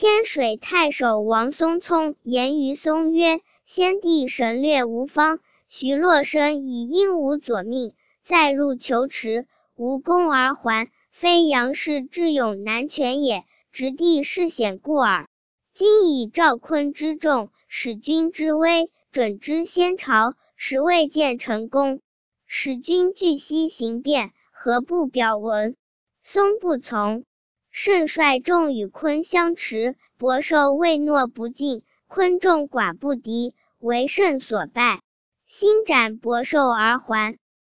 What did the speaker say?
天水太守王松聪言于松曰：先帝神略无方，徐洛生以应无左命，再入求池，无功而还，非杨氏智勇难全也，直帝势险故耳。今以赵坤之众，使君之威，准之先朝，实未见成功，使君据西行变，何不表闻？松不从。甚率众与鲲相持，伯寿未诺不进，鲲众寡不敌，为胜所败，心斩伯寿而还。